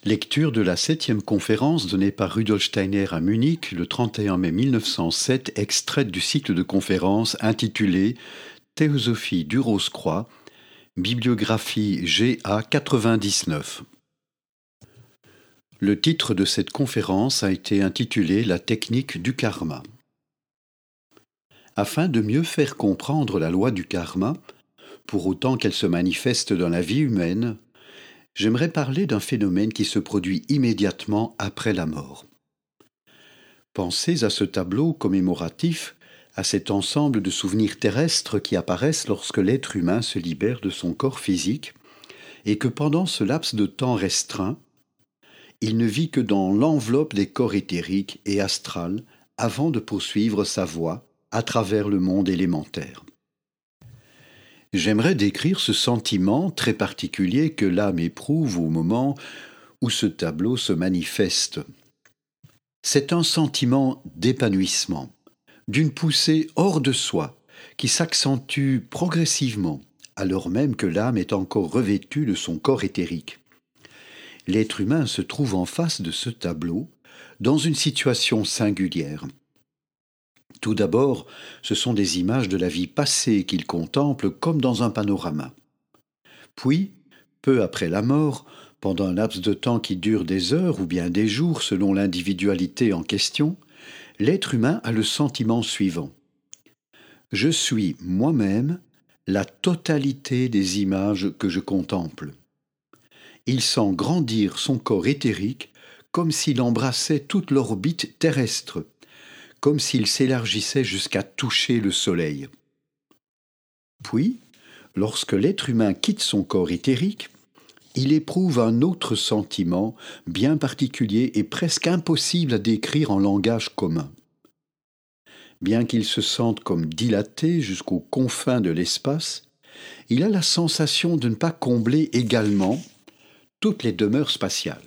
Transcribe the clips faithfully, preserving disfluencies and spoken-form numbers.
Lecture de la septième conférence donnée par Rudolf Steiner à Munich le trente et un mai mille neuf cent sept, extraite du cycle de conférences intitulé Théosophie du Rose-Croix, bibliographie G A quatre-vingt-dix-neuf. Le titre de cette conférence a été intitulé La technique du karma. Afin de mieux faire comprendre la loi du karma, pour autant qu'elle se manifeste dans la vie humaine, j'aimerais parler d'un phénomène qui se produit immédiatement après la mort. Pensez à ce tableau commémoratif, à cet ensemble de souvenirs terrestres qui apparaissent lorsque l'être humain se libère de son corps physique et que pendant ce laps de temps restreint, il ne vit que dans l'enveloppe des corps éthériques et astrales avant de poursuivre sa voie à travers le monde élémentaire. J'aimerais décrire ce sentiment très particulier que l'âme éprouve au moment où ce tableau se manifeste. C'est un sentiment d'épanouissement, d'une poussée hors de soi, qui s'accentue progressivement, alors même que l'âme est encore revêtue de son corps éthérique. L'être humain se trouve en face de ce tableau, dans une situation singulière. Tout d'abord, ce sont des images de la vie passée qu'il contemple comme dans un panorama. Puis, peu après la mort, pendant un laps de temps qui dure des heures ou bien des jours selon l'individualité en question, l'être humain a le sentiment suivant. Je suis moi-même la totalité des images que je contemple. Il sent grandir son corps éthérique comme s'il embrassait toute l'orbite terrestre, comme s'il s'élargissait jusqu'à toucher le soleil. Puis, lorsque l'être humain quitte son corps éthérique, il éprouve un autre sentiment bien particulier et presque impossible à décrire en langage commun. Bien qu'il se sente comme dilaté jusqu'aux confins de l'espace, il a la sensation de ne pas combler également toutes les demeures spatiales.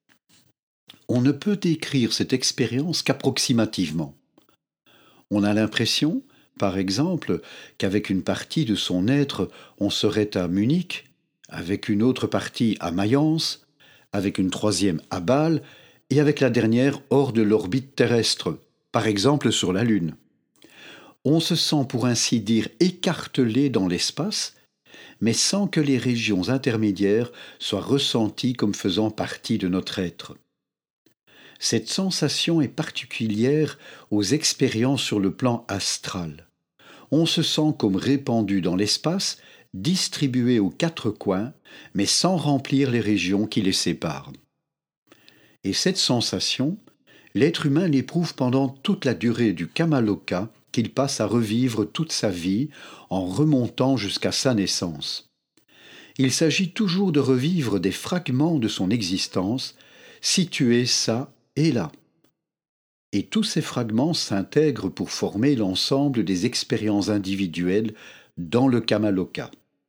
On ne peut décrire cette expérience qu'approximativement. On a l'impression, par exemple, qu'avec une partie de son être, on serait à Munich, avec une autre partie à Mayence, avec une troisième à Bâle, et avec la dernière hors de l'orbite terrestre, par exemple sur la Lune. On se sent pour ainsi dire écartelé dans l'espace, mais sans que les régions intermédiaires soient ressenties comme faisant partie de notre être. Cette sensation est particulière aux expériences sur le plan astral. On se sent comme répandu dans l'espace, distribué aux quatre coins, mais sans remplir les régions qui les séparent. Et cette sensation, l'être humain l'éprouve pendant toute la durée du Kamaloka qu'il passe à revivre toute sa vie en remontant jusqu'à sa naissance. Il s'agit toujours de revivre des fragments de son existence, situés ça et là. Et tous ces fragments s'intègrent pour former l'ensemble des expériences individuelles dans le Kamaloka.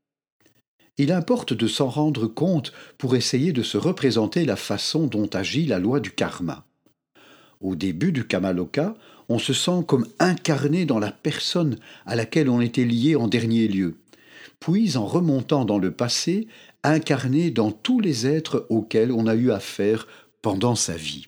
Il importe de s'en rendre compte pour essayer de se représenter la façon dont agit la loi du karma. Au début du Kamaloka, on se sent comme incarné dans la personne à laquelle on était lié en dernier lieu, puis en remontant dans le passé, incarné dans tous les êtres auxquels on a eu affaire pendant sa vie.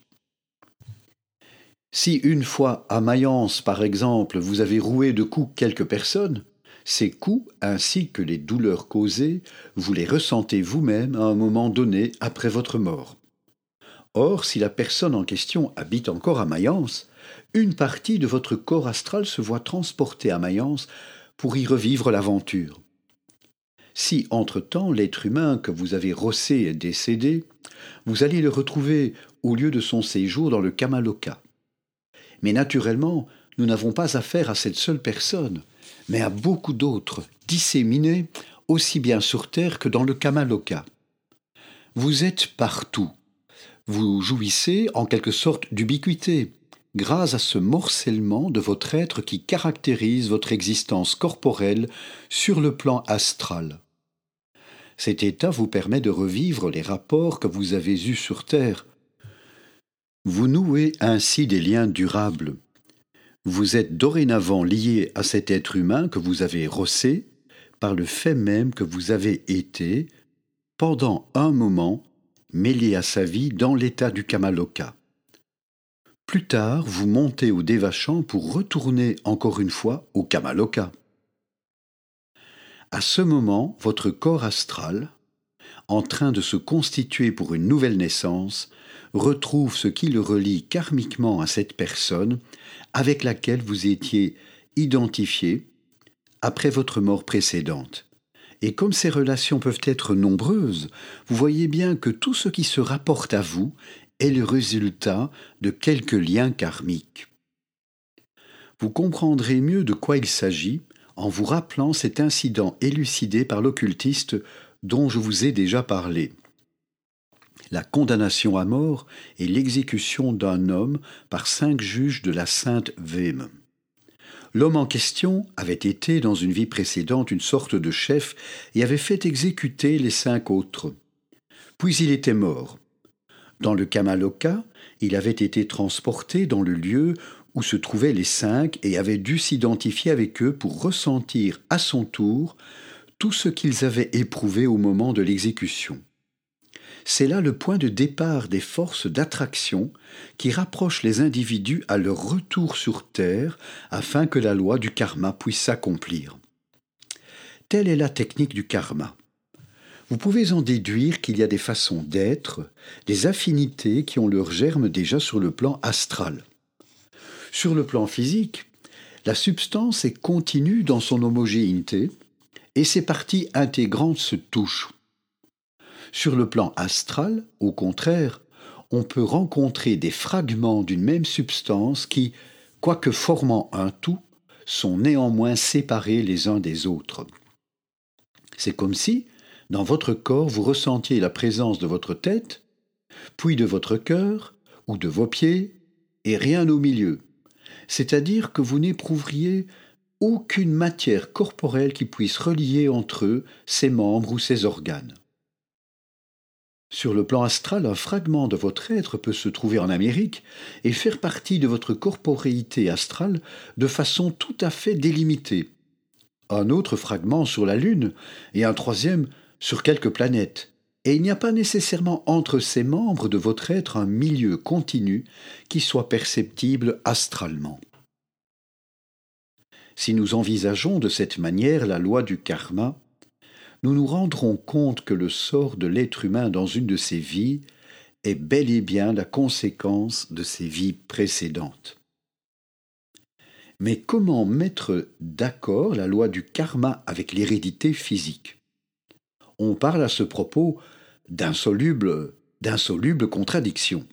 Si une fois à Mayence, par exemple, vous avez roué de coups quelques personnes, ces coups, ainsi que les douleurs causées, vous les ressentez vous-même à un moment donné après votre mort. Or, si la personne en question habite encore à Mayence, une partie de votre corps astral se voit transportée à Mayence pour y revivre l'aventure. Si, entre-temps, l'être humain que vous avez rossé est décédé, vous allez le retrouver au lieu de son séjour dans le Kamaloka. Mais naturellement, nous n'avons pas affaire à cette seule personne, mais à beaucoup d'autres, disséminées aussi bien sur Terre que dans le Kamaloka. Vous êtes partout. Vous jouissez en quelque sorte d'ubiquité, grâce à ce morcellement de votre être qui caractérise votre existence corporelle sur le plan astral. Cet état vous permet de revivre les rapports que vous avez eus sur Terre. Vous nouez ainsi des liens durables. Vous êtes dorénavant lié à cet être humain que vous avez rossé par le fait même que vous avez été, pendant un moment, mêlé à sa vie dans l'état du Kamaloka. Plus tard, vous montez au Devachan pour retourner encore une fois au Kamaloka. À ce moment, votre corps astral, en train de se constituer pour une nouvelle naissance, retrouve ce qui le relie karmiquement à cette personne avec laquelle vous étiez identifié après votre mort précédente. Et comme ces relations peuvent être nombreuses, vous voyez bien que tout ce qui se rapporte à vous est le résultat de quelques liens karmiques. Vous comprendrez mieux de quoi il s'agit en vous rappelant cet incident élucidé par l'occultiste dont je vous ai déjà parlé. La condamnation à mort et l'exécution d'un homme par cinq juges de la Sainte Vême. L'homme en question avait été dans une vie précédente une sorte de chef et avait fait exécuter les cinq autres. Puis il était mort. Dans le Kamaloka, il avait été transporté dans le lieu où se trouvaient les cinq et avait dû s'identifier avec eux pour ressentir à son tour tout ce qu'ils avaient éprouvé au moment de l'exécution. C'est là le point de départ des forces d'attraction qui rapprochent les individus à leur retour sur Terre afin que la loi du karma puisse s'accomplir. Telle est la technique du karma. Vous pouvez en déduire qu'il y a des façons d'être, des affinités qui ont leur germe déjà sur le plan astral. Sur le plan physique, la substance est continue dans son homogénéité et ses parties intégrantes se touchent. Sur le plan astral, au contraire, on peut rencontrer des fragments d'une même substance qui, quoique formant un tout, sont néanmoins séparés les uns des autres. C'est comme si, dans votre corps, vous ressentiez la présence de votre tête, puis de votre cœur ou de vos pieds, et rien au milieu. C'est-à-dire que vous n'éprouveriez aucune matière corporelle qui puisse relier entre eux ses membres ou ses organes. Sur le plan astral, un fragment de votre être peut se trouver en Amérique et faire partie de votre corporéité astrale de façon tout à fait délimitée. Un autre fragment sur la Lune et un troisième sur quelques planètes. Et il n'y a pas nécessairement entre ces membres de votre être un milieu continu qui soit perceptible astralement. Si nous envisageons de cette manière la loi du karma, nous nous rendrons compte que le sort de l'être humain dans une de ses vies est bel et bien la conséquence de ses vies précédentes. Mais comment mettre d'accord la loi du karma avec l'hérédité physique ? On parle à ce propos d'insolubles, d'insolubles contradictions.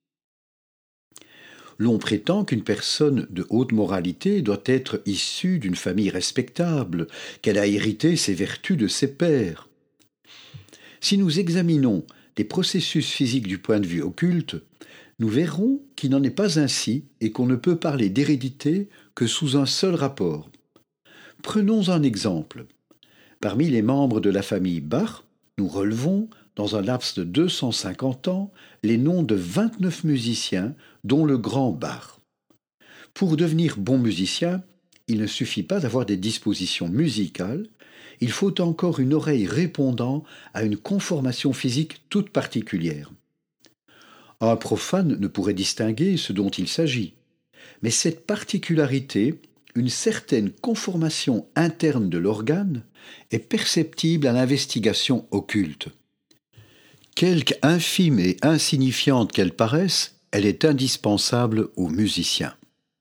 L'on prétend qu'une personne de haute moralité doit être issue d'une famille respectable, qu'elle a hérité ses vertus de ses pères. Si nous examinons les processus physiques du point de vue occulte, nous verrons qu'il n'en est pas ainsi et qu'on ne peut parler d'hérédité que sous un seul rapport. Prenons un exemple. Parmi les membres de la famille Bach, nous relevons, dans un laps de deux cent cinquante ans, les noms de vingt-neuf musiciens, dont le grand Bach. Pour devenir bon musicien, il ne suffit pas d'avoir des dispositions musicales, il faut encore une oreille répondant à une conformation physique toute particulière. Un profane ne pourrait distinguer ce dont il s'agit, mais cette particularité, une certaine conformation interne de l'organe, est perceptible à l'investigation occulte. Quelque infime et insignifiante qu'elle paraisse, elle est indispensable aux musiciens.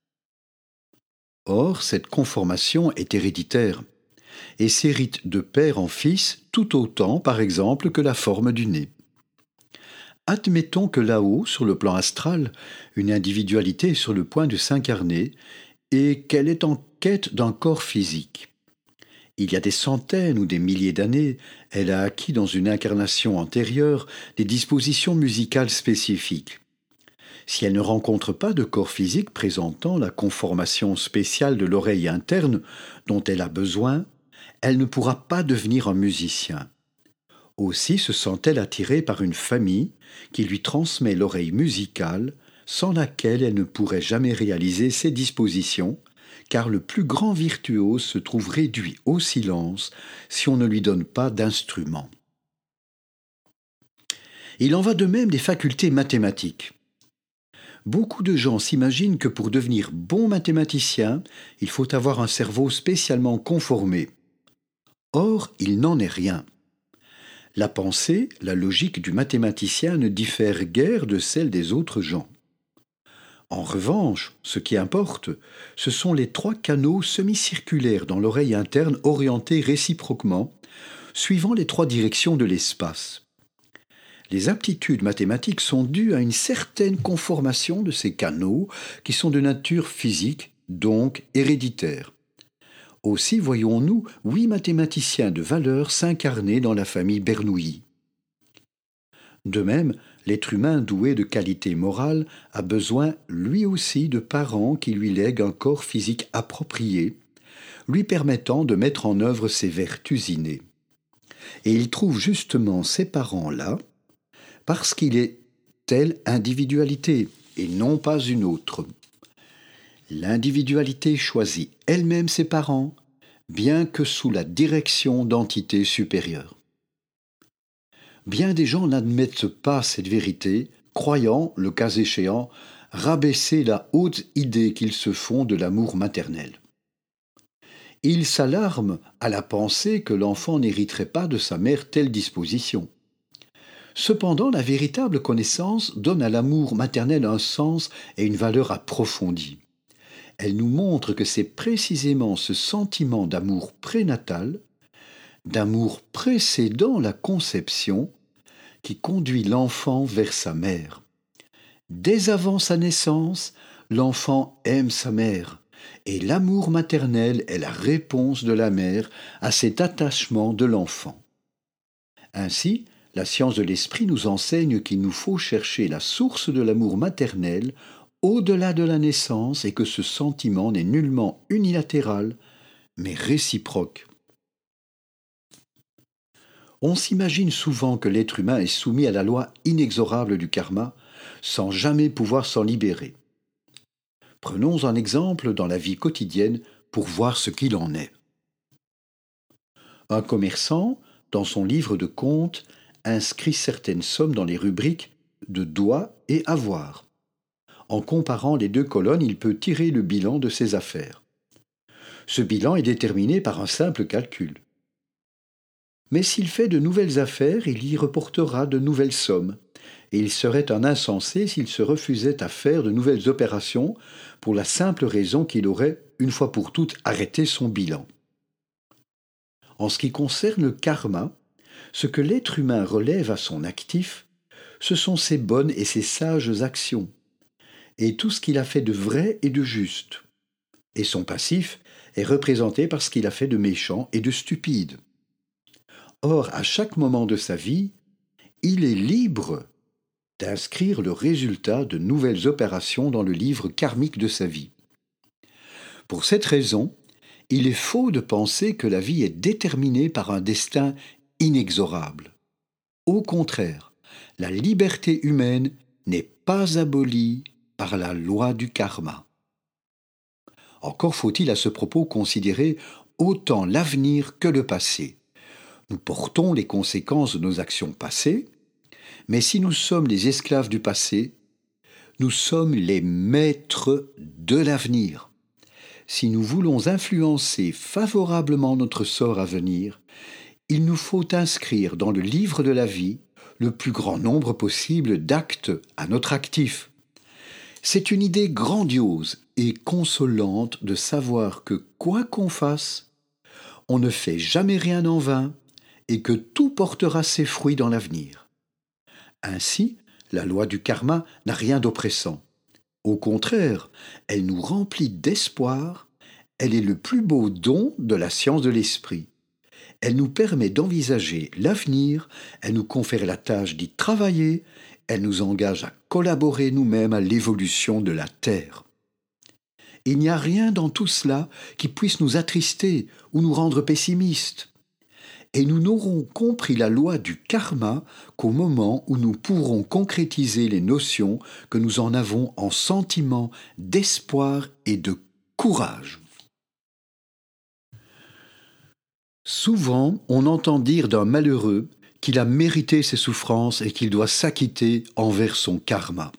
Or, cette conformation est héréditaire et s'hérite de père en fils tout autant, par exemple, que la forme du nez. Admettons que là-haut, sur le plan astral, une individualité est sur le point de s'incarner et qu'elle est en quête d'un corps physique. Il y a des centaines ou des milliers d'années, elle a acquis dans une incarnation antérieure des dispositions musicales spécifiques. Si elle ne rencontre pas de corps physique présentant la conformation spéciale de l'oreille interne dont elle a besoin, elle ne pourra pas devenir un musicien. Aussi se sent-elle attirée par une famille qui lui transmet l'oreille musicale, sans laquelle elle ne pourrait jamais réaliser ses dispositions, car le plus grand virtuose se trouve réduit au silence si on ne lui donne pas d'instrument. Il en va de même des facultés mathématiques. Beaucoup de gens s'imaginent que pour devenir bon mathématicien, il faut avoir un cerveau spécialement conformé. Or, il n'en est rien. La pensée, la logique du mathématicien ne diffère guère de celle des autres gens. En revanche, ce qui importe, ce sont les trois canaux semi-circulaires dans l'oreille interne orientés réciproquement, suivant les trois directions de l'espace. Les aptitudes mathématiques sont dues à une certaine conformation de ces canaux qui sont de nature physique, donc héréditaire. Aussi voyons-nous huit mathématiciens de valeur s'incarner dans la famille Bernoulli. De même, l'être humain doué de qualités morales a besoin lui aussi de parents qui lui lèguent un corps physique approprié, lui permettant de mettre en œuvre ses vertus innées. Et il trouve justement ces parents-là parce qu'il est telle individualité et non pas une autre. L'individualité choisit elle-même ses parents, bien que sous la direction d'entités supérieures. Bien des gens n'admettent pas cette vérité, croyant, le cas échéant, rabaisser la haute idée qu'ils se font de l'amour maternel. Ils s'alarment à la pensée que l'enfant n'hériterait pas de sa mère telle disposition. Cependant, la véritable connaissance donne à l'amour maternel un sens et une valeur approfondie. Elle nous montre que c'est précisément ce sentiment d'amour prénatal, d'amour précédant la conception, qui conduit l'enfant vers sa mère. Dès avant sa naissance, l'enfant aime sa mère, et l'amour maternel est la réponse de la mère à cet attachement de l'enfant. Ainsi, la science de l'esprit nous enseigne qu'il nous faut chercher la source de l'amour maternel au-delà de la naissance et que ce sentiment n'est nullement unilatéral, mais réciproque. On s'imagine souvent que l'être humain est soumis à la loi inexorable du karma, sans jamais pouvoir s'en libérer. Prenons un exemple dans la vie quotidienne pour voir ce qu'il en est. Un commerçant, dans son livre de comptes, inscrit certaines sommes dans les rubriques de doit et avoir. En comparant les deux colonnes, il peut tirer le bilan de ses affaires. Ce bilan est déterminé par un simple calcul. Mais s'il fait de nouvelles affaires, il y reportera de nouvelles sommes, et il serait un insensé s'il se refusait à faire de nouvelles opérations pour la simple raison qu'il aurait, une fois pour toutes, arrêté son bilan. En ce qui concerne le karma, ce que l'être humain relève à son actif, ce sont ses bonnes et ses sages actions, et tout ce qu'il a fait de vrai et de juste. Et son passif est représenté par ce qu'il a fait de méchant et de stupide. Or, à chaque moment de sa vie, il est libre d'inscrire le résultat de nouvelles opérations dans le livre karmique de sa vie. Pour cette raison, il est faux de penser que la vie est déterminée par un destin inexorable. Au contraire, la liberté humaine n'est pas abolie par la loi du karma. Encore faut-il à ce propos considérer autant l'avenir que le passé. Nous portons les conséquences de nos actions passées, mais si nous sommes les esclaves du passé, nous sommes les maîtres de l'avenir. Si nous voulons influencer favorablement notre sort à venir, il nous faut inscrire dans le livre de la vie le plus grand nombre possible d'actes à notre actif. C'est une idée grandiose et consolante de savoir que quoi qu'on fasse, on ne fait jamais rien en vain et que tout portera ses fruits dans l'avenir. Ainsi, la loi du karma n'a rien d'oppressant. Au contraire, elle nous remplit d'espoir, elle est le plus beau don de la science de l'esprit. Elle nous permet d'envisager l'avenir, elle nous confère la tâche d'y travailler, elle nous engage à collaborer nous-mêmes à l'évolution de la Terre. Il n'y a rien dans tout cela qui puisse nous attrister ou nous rendre pessimistes. Et nous n'aurons compris la loi du karma qu'au moment où nous pourrons concrétiser les notions que nous en avons en sentiment d'espoir et de courage. Souvent, on entend dire d'un malheureux qu'il a mérité ses souffrances et qu'il doit s'acquitter envers son karma.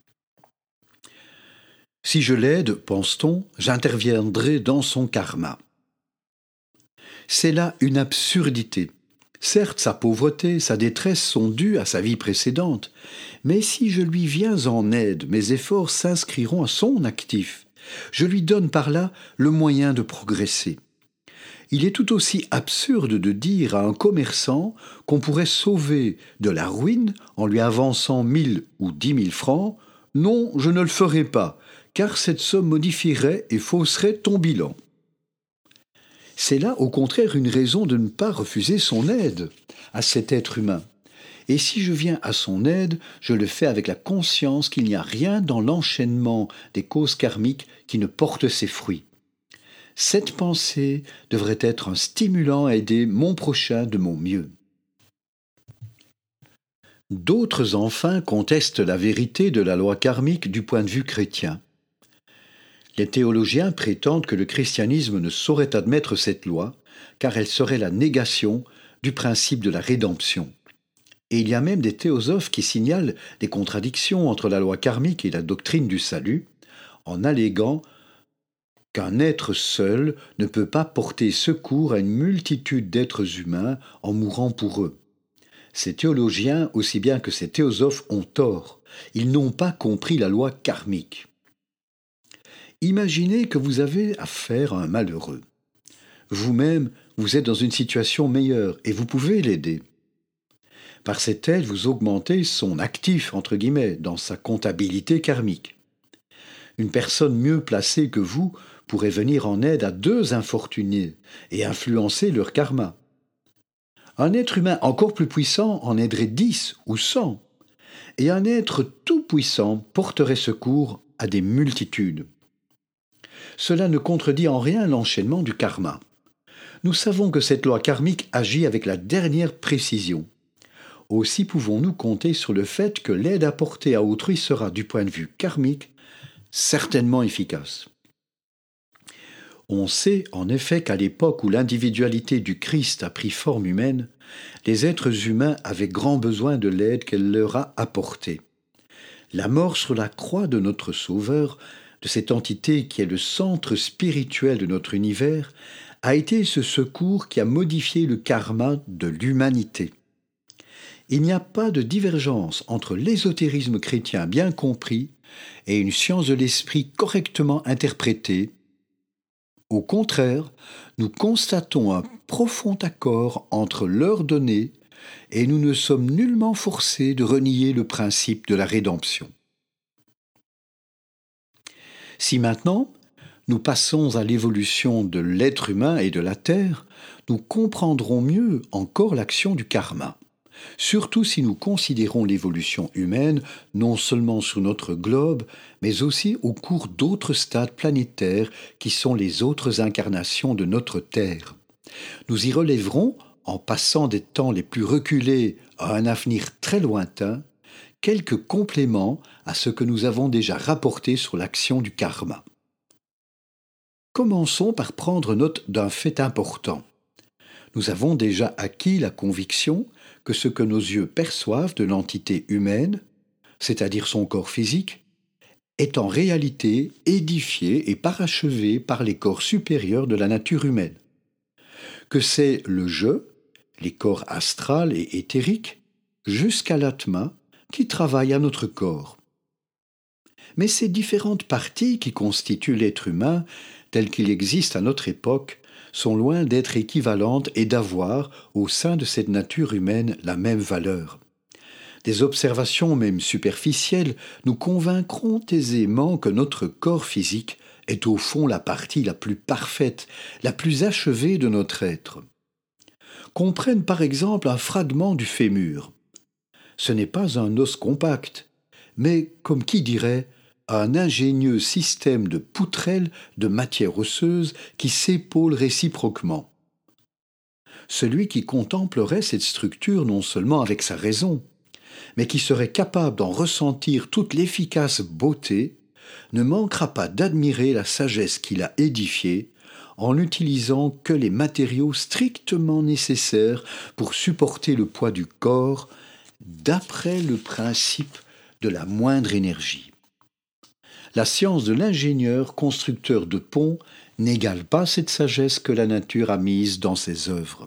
Si je l'aide, pense-t-on, j'interviendrai dans son karma. C'est là une absurdité. Certes, sa pauvreté, sa détresse sont dues à sa vie précédente, mais si je lui viens en aide, mes efforts s'inscriront à son actif. Je lui donne par là le moyen de progresser. Il est tout aussi absurde de dire à un commerçant qu'on pourrait sauver de la ruine en lui avançant mille ou dix mille francs. Non, je ne le ferai pas, car cette somme modifierait et fausserait ton bilan. C'est là, au contraire, une raison de ne pas refuser son aide à cet être humain. Et si je viens à son aide, je le fais avec la conscience qu'il n'y a rien dans l'enchaînement des causes karmiques qui ne porte ses fruits. Cette pensée devrait être un stimulant à aider mon prochain de mon mieux. D'autres, enfin, contestent la vérité de la loi karmique du point de vue chrétien. Les théologiens prétendent que le christianisme ne saurait admettre cette loi, car elle serait la négation du principe de la rédemption. Et il y a même des théosophes qui signalent des contradictions entre la loi karmique et la doctrine du salut, en alléguant qu'un être seul ne peut pas porter secours à une multitude d'êtres humains en mourant pour eux. Ces théologiens, aussi bien que ces théosophes, ont tort. Ils n'ont pas compris la loi karmique. Imaginez que vous avez affaire à un malheureux. Vous-même, vous êtes dans une situation meilleure et vous pouvez l'aider. Par cette aide, vous augmentez son actif, entre guillemets, dans sa comptabilité karmique. Une personne mieux placée que vous pourrait venir en aide à deux infortunés et influencer leur karma. Un être humain encore plus puissant en aiderait dix ou cent, et un être tout-puissant porterait secours à des multitudes. Cela ne contredit en rien l'enchaînement du karma. Nous savons que cette loi karmique agit avec la dernière précision. Aussi pouvons-nous compter sur le fait que l'aide apportée à autrui sera, du point de vue karmique, certainement efficace. On sait en effet qu'à l'époque où l'individualité du Christ a pris forme humaine, les êtres humains avaient grand besoin de l'aide qu'elle leur a apportée. La mort sur la croix de notre Sauveur, de cette entité qui est le centre spirituel de notre univers, a été ce secours qui a modifié le karma de l'humanité. Il n'y a pas de divergence entre l'ésotérisme chrétien bien compris et une science de l'esprit correctement interprétée. Au contraire, nous constatons un profond accord entre leurs données et nous ne sommes nullement forcés de renier le principe de la rédemption. Si maintenant, nous passons à l'évolution de l'être humain et de la Terre, nous comprendrons mieux encore l'action du karma. Surtout si nous considérons l'évolution humaine non seulement sur notre globe, mais aussi au cours d'autres stades planétaires qui sont les autres incarnations de notre Terre. Nous y relèverons, en passant des temps les plus reculés à un avenir très lointain, quelques compléments à ce que nous avons déjà rapporté sur l'action du karma. Commençons par prendre note d'un fait important. Nous avons déjà acquis la conviction que ce que nos yeux perçoivent de l'entité humaine, c'est-à-dire son corps physique, est en réalité édifié et parachevé par les corps supérieurs de la nature humaine. Que c'est le je, les corps astral et éthériques, jusqu'à l'atma, qui travaillent à notre corps. Mais ces différentes parties qui constituent l'être humain, tel qu'il existe à notre époque, sont loin d'être équivalentes et d'avoir, au sein de cette nature humaine, la même valeur. Des observations même superficielles nous convaincront aisément que notre corps physique est au fond la partie la plus parfaite, la plus achevée de notre être. Qu'on prenne par exemple un fragment du fémur. Ce n'est pas un os compact, mais, comme qui dirait, un ingénieux système de poutrelles de matière osseuse qui s'épaulent réciproquement. Celui qui contemplerait cette structure non seulement avec sa raison, mais qui serait capable d'en ressentir toute l'efficace beauté, ne manquera pas d'admirer la sagesse qu'il a édifiée en n'utilisant que les matériaux strictement nécessaires pour supporter le poids du corps, d'après le principe de la moindre énergie. La science de l'ingénieur constructeur de ponts n'égale pas cette sagesse que la nature a mise dans ses œuvres.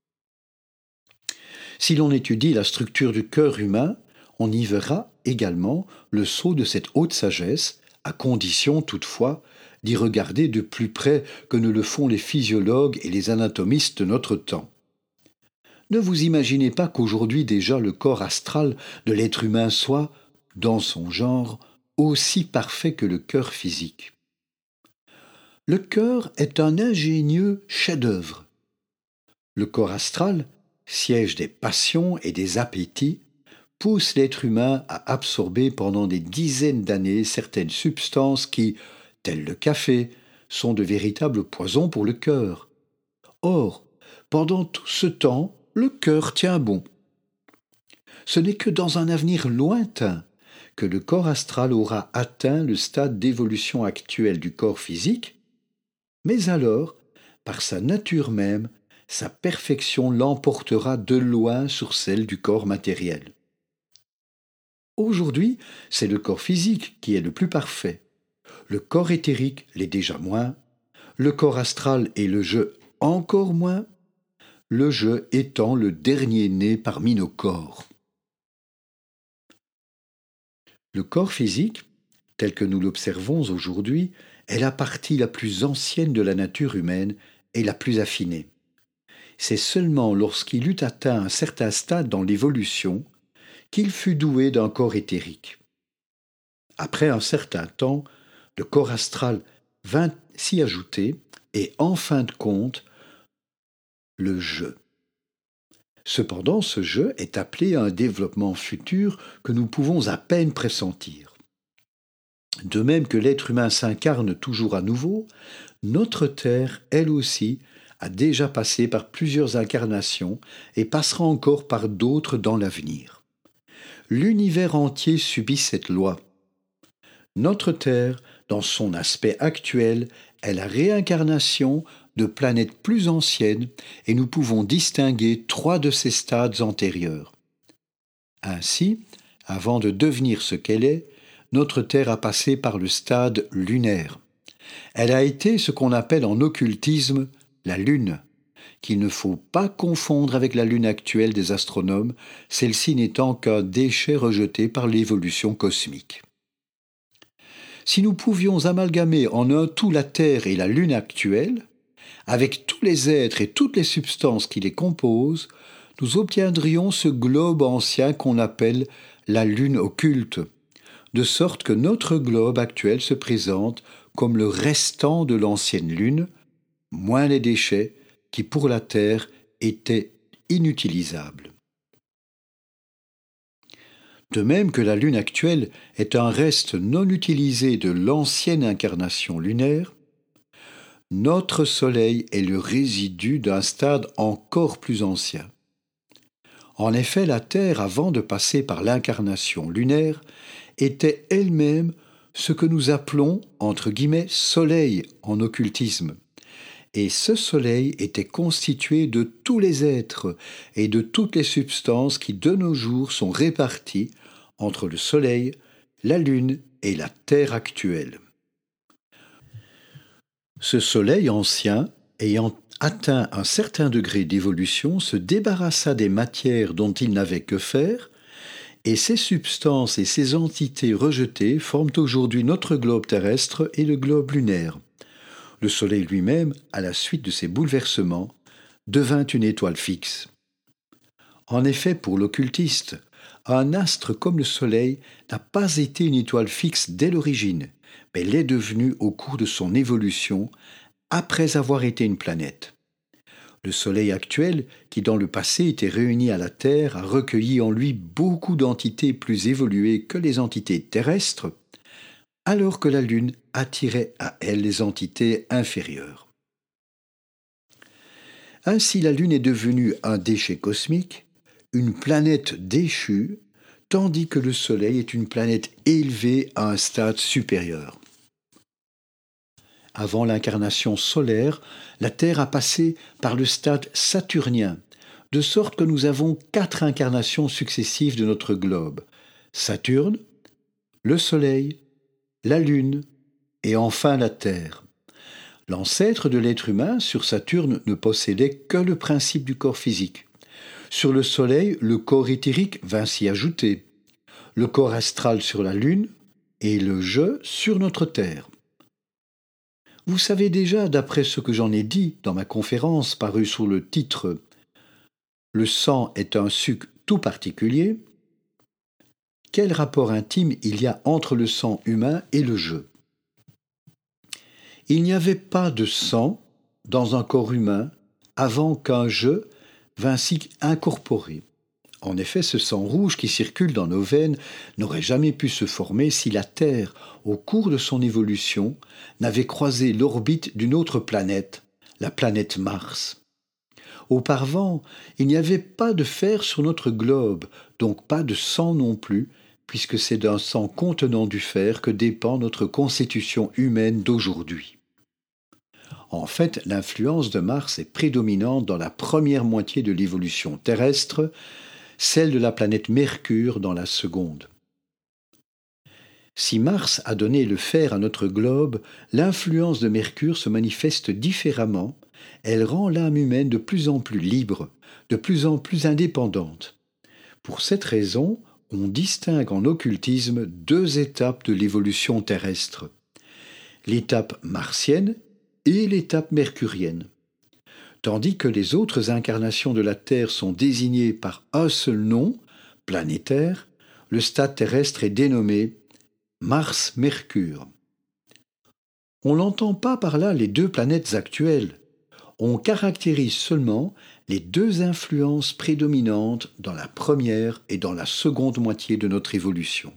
Si l'on étudie la structure du cœur humain, on y verra également le sceau de cette haute sagesse, à condition toutefois d'y regarder de plus près que ne le font les physiologues et les anatomistes de notre temps. Ne vous imaginez pas qu'aujourd'hui déjà le corps astral de l'être humain soit, dans son genre, aussi parfait que le cœur physique. Le cœur est un ingénieux chef-d'œuvre. Le corps astral, siège des passions et des appétits, pousse l'être humain à absorber pendant des dizaines d'années certaines substances qui, telles le café, sont de véritables poisons pour le cœur. Or, pendant tout ce temps, le cœur tient bon. Ce n'est que dans un avenir lointain que le corps astral aura atteint le stade d'évolution actuel du corps physique, mais alors, par sa nature même, sa perfection l'emportera de loin sur celle du corps matériel. Aujourd'hui, c'est le corps physique qui est le plus parfait. Le corps éthérique l'est déjà moins, le corps astral et le jeu encore moins, le jeu étant le dernier né parmi nos corps. Le corps physique, tel que nous l'observons aujourd'hui, est la partie la plus ancienne de la nature humaine et la plus affinée. C'est seulement lorsqu'il eut atteint un certain stade dans l'évolution qu'il fut doué d'un corps éthérique. Après un certain temps, le corps astral vint s'y ajouter et, en fin de compte, le jeu. Cependant, ce jeu est appelé à un développement futur que nous pouvons à peine pressentir. De même que l'être humain s'incarne toujours à nouveau, notre Terre, elle aussi, a déjà passé par plusieurs incarnations et passera encore par d'autres dans l'avenir. L'univers entier subit cette loi. Notre Terre, dans son aspect actuel, est la réincarnation de planètes plus anciennes et nous pouvons distinguer trois de ces stades antérieurs. Ainsi, avant de devenir ce qu'elle est, notre Terre a passé par le stade lunaire. Elle a été ce qu'on appelle en occultisme la Lune, qu'il ne faut pas confondre avec la Lune actuelle des astronomes, celle-ci n'étant qu'un déchet rejeté par l'évolution cosmique. Si nous pouvions amalgamer en un tout la Terre et la Lune actuelle, avec tous les êtres et toutes les substances qui les composent, nous obtiendrions ce globe ancien qu'on appelle la Lune occulte, de sorte que notre globe actuel se présente comme le restant de l'ancienne Lune, moins les déchets qui pour la Terre étaient inutilisables. De même que la Lune actuelle est un reste non utilisé de l'ancienne incarnation lunaire, notre Soleil est le résidu d'un stade encore plus ancien. En effet, la Terre, avant de passer par l'incarnation lunaire, était elle-même ce que nous appelons, entre guillemets, Soleil en occultisme. Et ce Soleil était constitué de tous les êtres et de toutes les substances qui, de nos jours, sont réparties entre le Soleil, la Lune et la Terre actuelle. Ce Soleil ancien, ayant atteint un certain degré d'évolution, se débarrassa des matières dont il n'avait que faire, et ces substances et ces entités rejetées forment aujourd'hui notre globe terrestre et le globe lunaire. Le Soleil lui-même, à la suite de ces bouleversements, devint une étoile fixe. En effet, pour l'occultiste, un astre comme le Soleil n'a pas été une étoile fixe dès l'origine, mais l'est devenu au cours de son évolution, après avoir été une planète. Le Soleil actuel, qui dans le passé était réuni à la Terre, a recueilli en lui beaucoup d'entités plus évoluées que les entités terrestres, alors que la Lune attirait à elle les entités inférieures. Ainsi, la Lune est devenue un déchet cosmique, une planète déchue, tandis que le Soleil est une planète élevée à un stade supérieur. Avant l'incarnation solaire, la Terre a passé par le stade saturnien, de sorte que nous avons quatre incarnations successives de notre globe. Saturne, le Soleil, la Lune et enfin la Terre. L'ancêtre de l'être humain sur Saturne ne possédait que le principe du corps physique. Sur le Soleil, le corps éthérique vint s'y ajouter, le corps astral sur la Lune et le je sur notre Terre. Vous savez déjà, d'après ce que j'en ai dit dans ma conférence parue sous le titre « Le sang est un suc tout particulier », quel rapport intime il y a entre le sang humain et le je. Il n'y avait pas de sang dans un corps humain avant qu'un je vint s'y incorporer. En effet, ce sang rouge qui circule dans nos veines n'aurait jamais pu se former si la Terre, au cours de son évolution, n'avait croisé l'orbite d'une autre planète, la planète Mars. Auparavant, il n'y avait pas de fer sur notre globe, donc pas de sang non plus, puisque c'est d'un sang contenant du fer que dépend notre constitution humaine d'aujourd'hui. En fait, l'influence de Mars est prédominante dans la première moitié de l'évolution terrestre, celle de la planète Mercure dans la seconde. Si Mars a donné le fer à notre globe, l'influence de Mercure se manifeste différemment, elle rend l'âme humaine de plus en plus libre, de plus en plus indépendante. Pour cette raison, on distingue en occultisme deux étapes de l'évolution terrestre, l'étape martienne et l'étape mercurienne. Tandis que les autres incarnations de la Terre sont désignées par un seul nom, planétaire, le stade terrestre est dénommé Mars-Mercure. On n'entend pas par là les deux planètes actuelles. On caractérise seulement les deux influences prédominantes dans la première et dans la seconde moitié de notre évolution.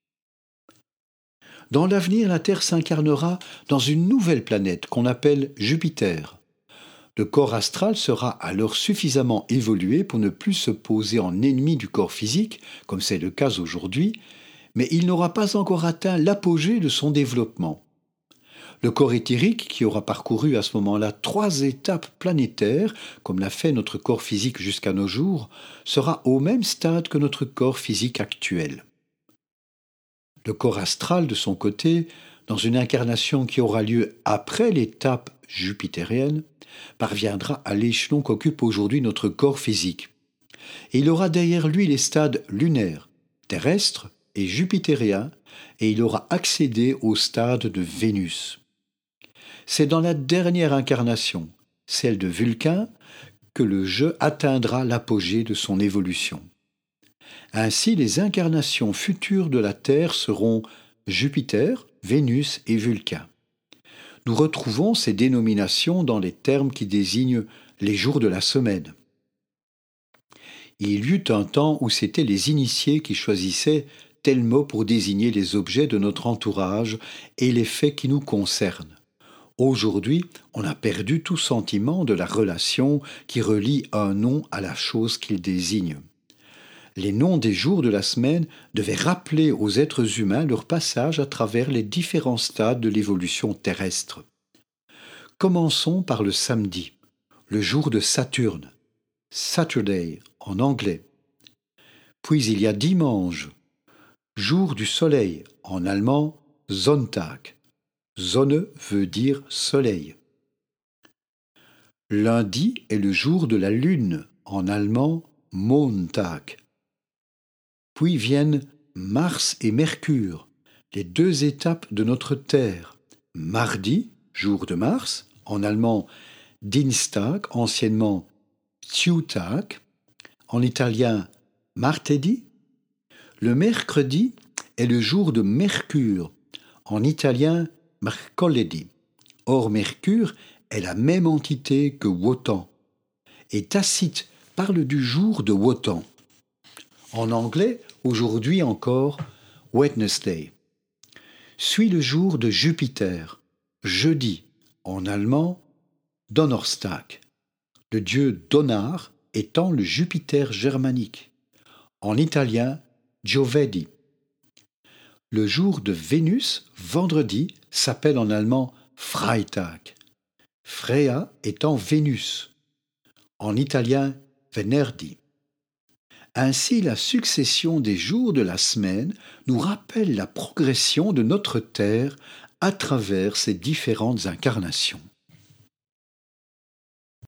Dans l'avenir, la Terre s'incarnera dans une nouvelle planète qu'on appelle Jupiter. Le corps astral sera alors suffisamment évolué pour ne plus se poser en ennemi du corps physique, comme c'est le cas aujourd'hui, mais il n'aura pas encore atteint l'apogée de son développement. Le corps éthérique, qui aura parcouru à ce moment-là trois étapes planétaires, comme l'a fait notre corps physique jusqu'à nos jours, sera au même stade que notre corps physique actuel. Le corps astral, de son côté, dans une incarnation qui aura lieu après l'étape jupitérienne, parviendra à l'échelon qu'occupe aujourd'hui notre corps physique. Et il aura derrière lui les stades lunaires, terrestres et jupitériens, et il aura accédé au stade de Vénus. C'est dans la dernière incarnation, celle de Vulcain, que le je atteindra l'apogée de son évolution. Ainsi, les incarnations futures de la Terre seront Jupiter, Vénus et Vulcain. Nous retrouvons ces dénominations dans les termes qui désignent les jours de la semaine. Il y eut un temps où c'étaient les initiés qui choisissaient tel mot pour désigner les objets de notre entourage et les faits qui nous concernent. Aujourd'hui, on a perdu tout sentiment de la relation qui relie un nom à la chose qu'il désigne. Les noms des jours de la semaine devaient rappeler aux êtres humains leur passage à travers les différents stades de l'évolution terrestre. Commençons par le samedi, le jour de Saturne, Saturday en anglais. Puis il y a dimanche, jour du soleil, en allemand Sonntag. Sonne veut dire soleil. Lundi est le jour de la lune, en allemand Montag. Puis viennent Mars et Mercure, les deux étapes de notre Terre. Mardi, jour de Mars, en allemand Dienstag, anciennement Tuesdag, en italien Martedì. Le mercredi est le jour de Mercure, en italien Mercoledì. Or, Mercure est la même entité que Wotan, et Tacite parle du jour de Wotan. En anglais, aujourd'hui encore, Wednesday. Suit le jour de Jupiter, jeudi, en allemand, Donnerstag, le dieu Donar étant le Jupiter germanique. En italien, Giovedì. Le jour de Vénus, vendredi, s'appelle en allemand Freitag, Freya étant Vénus, en italien Venerdì. Ainsi, la succession des jours de la semaine nous rappelle la progression de notre Terre à travers ses différentes incarnations.